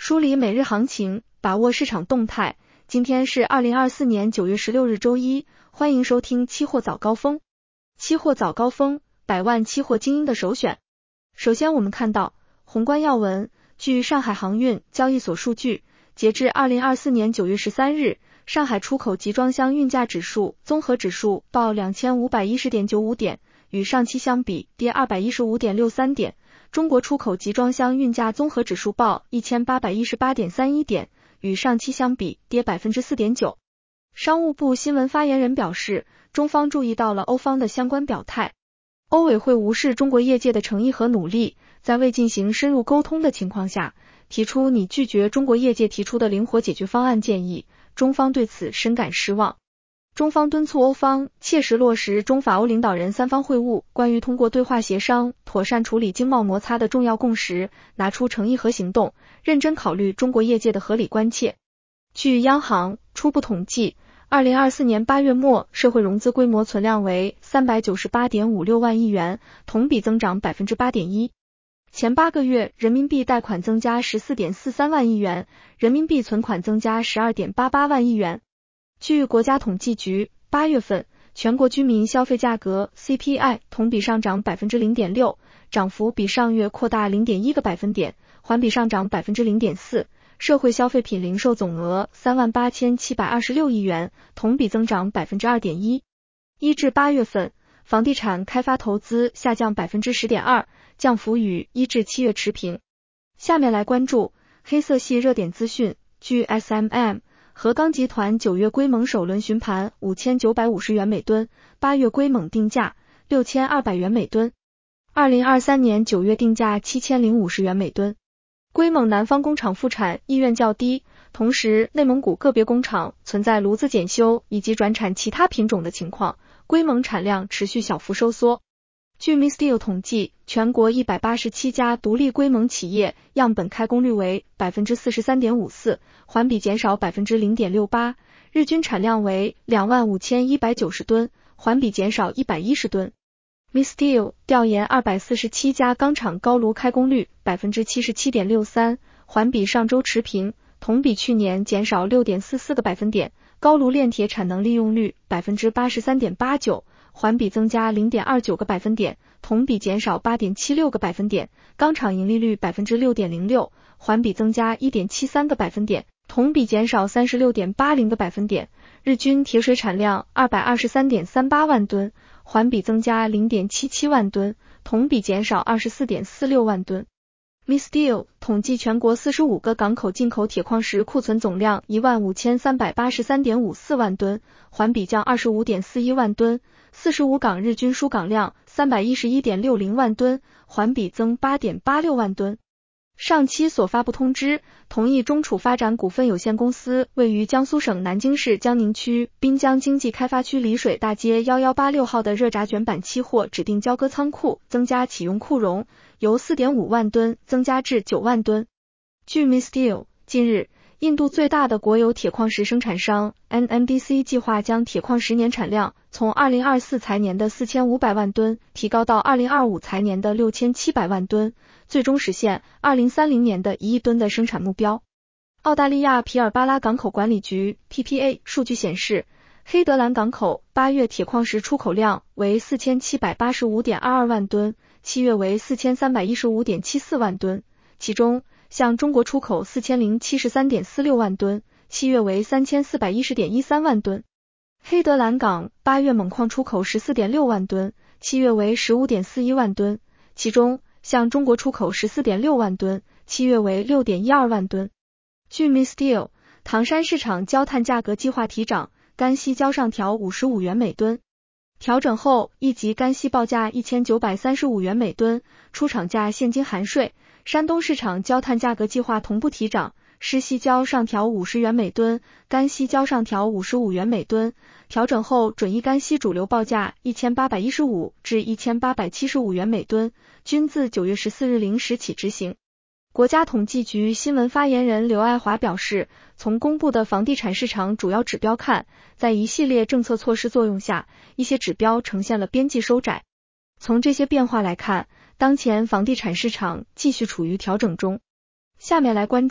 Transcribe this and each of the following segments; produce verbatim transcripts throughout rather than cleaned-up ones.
梳理每日行情，把握市场动态。今天是二零二四年九月十六日周一，欢迎收听期货早高峰。期货早高峰，百万期货精英的首选。首先我们看到宏观要闻，据上海航运交易所数据，截至二零二四年九月十三日，上海出口集装箱运价指数综合指数报 两千五百一十点九五 点，与上期相比跌 二百一十五点六三 点。中国出口集装箱运价综合指数报 一千八百一十八点三一 点，与上期相比跌 百分之四点九。商务部新闻发言人表示，中方注意到了欧方的相关表态，欧委会无视中国业界的诚意和努力，在未进行深入沟通的情况下，提出拟拒绝中国业界提出的灵活解决方案建议，中方对此深感失望。中方敦促欧方切实落实中法欧领导人三方会晤关于通过对话协商妥善处理经贸摩擦的重要共识，拿出诚意和行动，认真考虑中国业界的合理关切。据央行初步统计，二零二四年八月末社会融资规模存量为 三百九十八点五六万亿元，同比增长 百分之八点一。前八个月人民币贷款增加 十四点四三万亿元，人民币存款增加 十二点八八万亿元。据国家统计局，八月份全国居民消费价格 C P I 同比上涨 百分之零点六， 涨幅比上月扩大 零点一个百分点，环比上涨 百分之零点四。社会消费品零售总额 三万八千七百二十六亿元，同比增长 百分之二点一。一至八月份，房地产开发投资下降 百分之十点二， 降幅与一至七月持平。下面来关注黑色系热点资讯。据 S M M，合钢集团九月硅锰首轮询盘五千九百五十元每吨，八月硅锰定价六千二百元每吨，二零二三年九月定价七千零五十元每吨。硅锰南方工厂复产意愿较低，同时内蒙古个别工厂存在炉子检修以及转产其他品种的情况，硅锰产量持续小幅收缩。据 Misteel 统计，全国一百八十七家独立硅锰企业样本开工率为 百分之四十三点五四， 环比减少 百分之零点六八， 日均产量为 两万五千一百九十吨，环比减少一百一十吨。Misteel 调研二百四十七家钢厂高炉开工率 百分之七十七点六三， 环比上周持平，同比去年减少 六点四四个百分点。高炉炼铁产能利用率 百分之八十三点八九，环比增加 零点二九个百分点，同比减少 八点七六个百分点。钢厂盈利率 百分之六点零六， 环比增加 一点七三个百分点，同比减少 三十六点八零个百分点。日均铁水产量 二百二十三点三八万吨，环比增加 零点七七万吨，同比减少 二十四点四六万吨。Misteel 统计全国四十五个港口进口铁矿石库存总量 一万五千三百八十三点五四万吨，环比降 二十五点四一万吨。四十五港日均输港量 三百一十一点六零万吨，环比增 八点八六万吨。上期所发布通知，同意中储发展股份有限公司位于江苏省南京市江宁区滨江经济开发区丽水大街一一八六号的热轧卷板期货指定交割仓库增加启用库容，由 四点五万吨增加至九万吨。据 Misteel， 近日印度最大的国有铁矿石生产商 N M D C 计划将铁矿石年产量从二零二四财年的四千五百万吨提高到二零二五财年的六千七百万吨，最终实现二零三零年的一亿吨的生产目标。澳大利亚皮尔巴拉港口管理局 P P A 数据显示，黑德兰港口八月铁矿石出口量为 四千七百八十五点二二万吨，七月为 四千三百一十五点七四万吨，其中向中国出口 四千零七十三点四六万吨，七月为 三千四百一十点一三万吨。黑德兰港八月锰矿出口 十四点六万吨，七月为 十五点四一万吨，其中向中国出口 十四点六万吨，七月为 六点一二万吨。据 Misteel， 唐山市场焦炭价格计划提涨，干稀交上调五十五元每吨。调整后一级干稀报价一千九百三十五元每吨，出厂价现金含税。山东市场焦炭价格计划同步提涨，湿稀胶上调五十元每吨，干稀胶上调五十五元每吨。调整后准一干稀主流报价一千八百一十五至一千八百七十五元每吨，均自九月十四日零时起执行。国家统计局新闻发言人刘爱华表示，从公布的房地产市场主要指标看，在一系列政策措施作用下，一些指标呈现了边际收窄。从这些变化来看，当前房地产市场继续处于调整中。下面来关注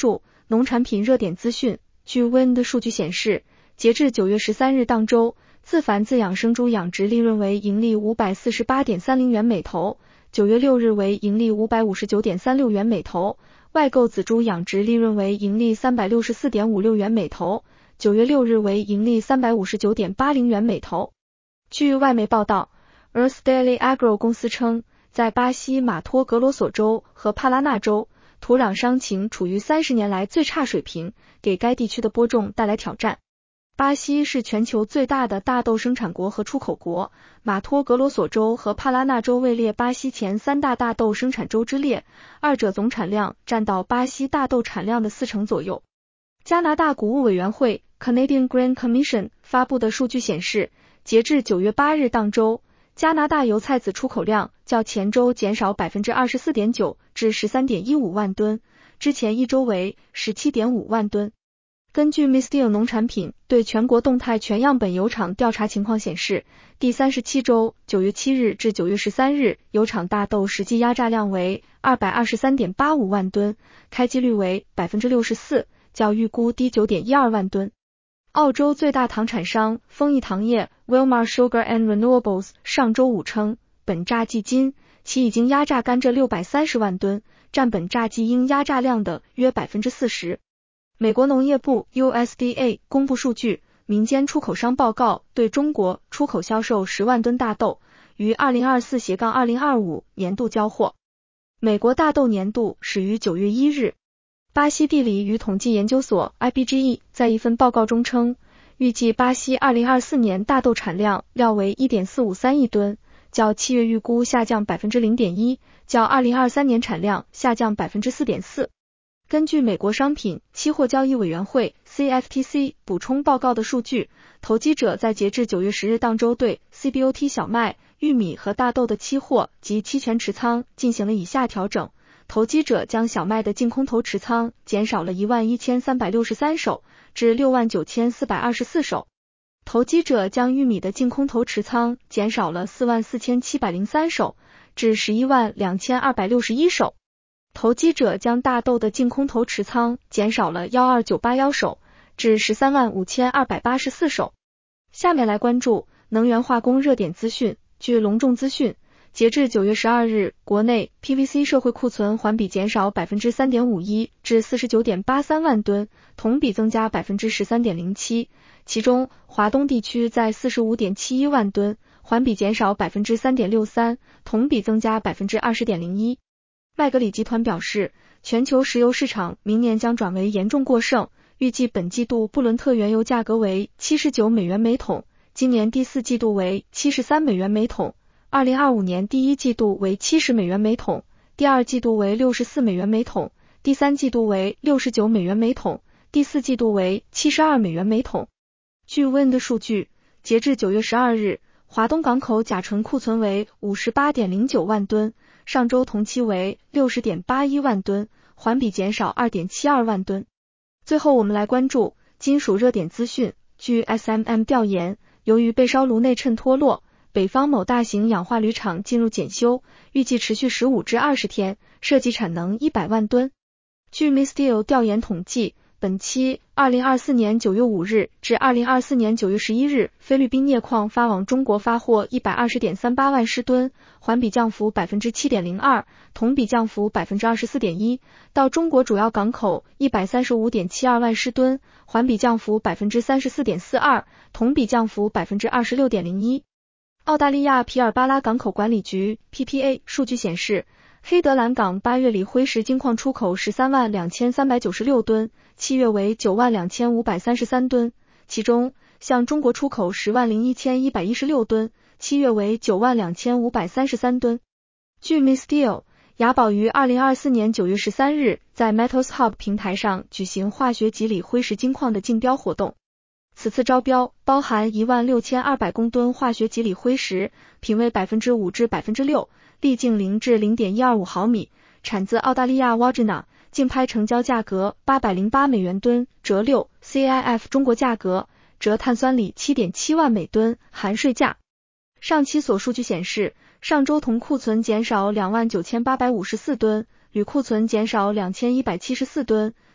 农产品热点资讯。据 W I N 的数据显示，截至九月十三日当周，自繁自养生猪养殖利润为盈利 五百四十八点三零元每头，九月六日为盈利 五百五十九点三六元每头，外购仔猪养殖利润为盈利 三百六十四点五六元每头，九月六日为盈利 三百五十九点八零元每头。据外媒报道， Earth Daily Agro 公司称，在巴西马托格罗索州和帕拉纳州，土壤伤情处于三十年来最差水平，给该地区的播种带来挑战。巴西是全球最大的大豆生产国和出口国，马托格罗索州和帕拉纳州位列巴西前三大大豆生产州之列，二者总产量占到巴西大豆产量的四成左右。加拿大谷物委员会 Canadian Grain Commission 发布的数据显示，截至九月八日当周，加拿大油菜籽出口量较前周减少 百分之二十四点九 至 十三点一五万吨，之前一周为 十七点五万吨。根据 Misteel 农产品对全国动态全样本油厂调查情况显示，第三十七周九月七日至九月十三日油厂大豆实际压榨量为 二百二十三点八五万吨，开机率为 百分之六十四， 较预估低 九点一二万吨。澳洲最大糖产商丰益糖业 Wilmar Sugar and Renewables 上周五称，本榨季今其已经压榨甘蔗六百三十万吨，占本榨季应压榨量的约 百分之四十。美国农业部 U S D A 公布数据，民间出口商报告对中国出口销售十万吨大豆，于 二零二四 二零二五 年度交货。美国大豆年度始于九月一日。巴西地理与统计研究所 I B G E 在一份报告中称，预计巴西二零二四年大豆产量料为 一点四五三亿吨，较七月预估下降 百分之零点一， 较二零二三年产量下降 百分之四点四。根据美国商品期货交易委员会 C F T C 补充报告的数据，投机者在截至九月十日当周对 C B O T 小麦、玉米和大豆的期货及期权持仓进行了以下调整。投机者将小麦的净空头持仓减少了一万一千三百六十三手至六万九千四百二十四手，投机者将玉米的净空头持仓减少了四万四千七百零三手至十一万两千二百六十一手，投机者将大豆的净空头持仓减少了一二九八一手至十三万五千二百八十四手。下面来关注能源化工热点资讯。据隆重资讯，截至九月十二日，国内 P V C 社会库存环比减少 百分之三点五一 至 四十九点八三万吨，同比增加 百分之十三点零七， 其中华东地区在 四十五点七一万吨，环比减少 百分之三点六三， 同比增加 百分之二十点零一。麦格里集团表示，全球石油市场明年将转为严重过剩，预计本季度布伦特原油价格为七十九美元每桶，今年第四季度为七十三美元每桶，二零二五年第一季度为七十美元每桶，第二季度为六十四美元每桶，第三季度为六十九美元每桶，第四季度为七十二美元每桶。据 W I N 的数据，截至九月十二日，华东港口甲醇库存为 五十八点零九万吨，上周同期为 六十点八一万吨，环比减少 二点七二万吨。最后我们来关注金属热点资讯。据 S M M 调研，由于被烧炉内衬脱落，北方某大型氧化铝厂进入检修，预计持续十五至二十天，涉及产能一百万吨。据 Misteel 调研统计，本期二零二四年九月五日至二零二四年九月十一日，菲律宾镍矿发往中国发货 一百二十点三八万尸吨，环比降幅 百分之七点零二， 同比降幅 百分之二十四点一， 到中国主要港口 一百三十五点七二万尸吨，环比降幅 百分之三十四点四二， 同比降幅 百分之二十六点零一。澳大利亚皮尔巴拉港口管理局 P P A 数据显示，黑德兰港八月里灰石金矿出口十三万两千三百九十六吨，七月为九万两千五百三十三吨，其中向中国出口十万零一千一百一十六吨，七月为九万两千五百三十三吨。据 Misteel， 雅宝于二零二四年九月十三日在 Metals Hub 平台上举行化学级锂灰石金矿的竞标活动。此次招标包含一万六千二百公吨化学级锂灰石，品位 百分之五 至 百分之六， 粒径零至 零点一二五毫米，产自澳大利亚 Wodgina， 竞拍成交价格八百零八美元吨，折六 C I F 中国价格，折碳酸锂 七点七万每吨，含税价。上期所数据显示，上周铜库存减少 两万九千八百五十四吨，铝库存减少两千一百七十四吨，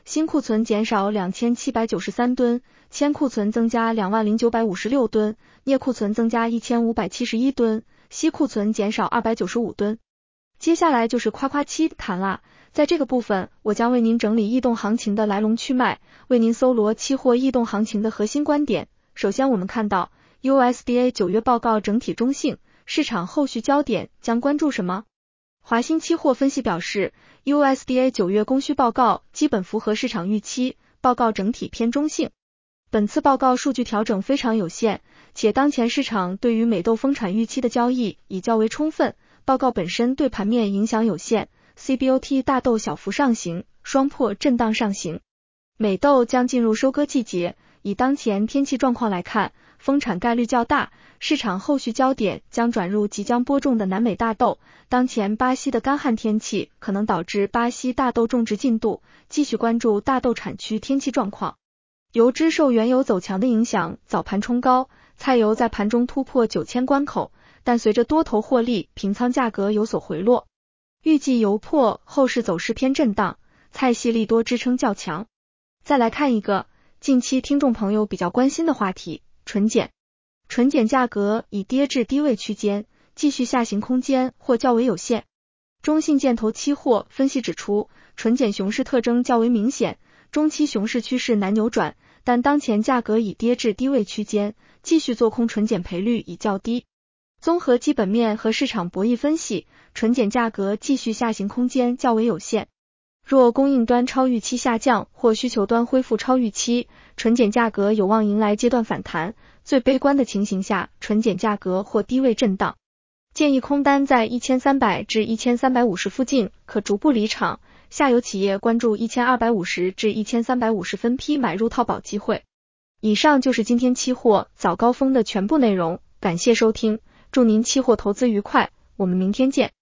新库存减少两千七百九十三吨，铅库存增加两万零九百五十六吨，镍库存增加一千五百七十一吨，锡库存减少二百九十五吨。接下来就是夸夸期谈啦，在这个部分，我将为您整理异动行情的来龙去脉，为您搜罗期货异动行情的核心观点。首先我们看到 U S D A 九月报告整体中性，市场后续焦点将关注什么？华兴期货分析表示 ，U S D A 九月供需报告基本符合市场预期，报告整体偏中性。本次报告数据调整非常有限，且当前市场对于美豆丰产预期的交易已较为充分，报告本身对盘面影响有限。C B O T 大豆小幅上行，双破震荡上行。美豆将进入收割季节，以当前天气状况来看，丰产概率较大，市场后续焦点将转入即将播种的南美大豆。当前巴西的干旱天气可能导致巴西大豆种植进度，继续关注大豆产区天气状况。油脂受原油走强的影响，早盘冲高，菜油在盘中突破九千关口，但随着多头获利，平仓价格有所回落。预计油粕后市走势偏震荡，菜系利多支撑较强。再来看一个近期听众朋友比较关心的话题，纯碱。纯碱价格已跌至低位区间，继续下行空间或较为有限。中信建投期货分析指出，纯碱熊市特征较为明显，中期熊市趋势难扭转，但当前价格已跌至低位区间，继续做空纯碱赔率已较低。综合基本面和市场博弈分析，纯碱价格继续下行空间较为有限。若供应端超预期下降或需求端恢复超预期，纯碱价格有望迎来阶段反弹，最悲观的情形下，纯碱价格或低位震荡。建议空单在一千三百至一千三百五十附近可逐步离场，下游企业关注一千二百五十至一千三百五十分批买入套保机会。以上就是今天期货早高峰的全部内容，感谢收听，祝您期货投资愉快，我们明天见。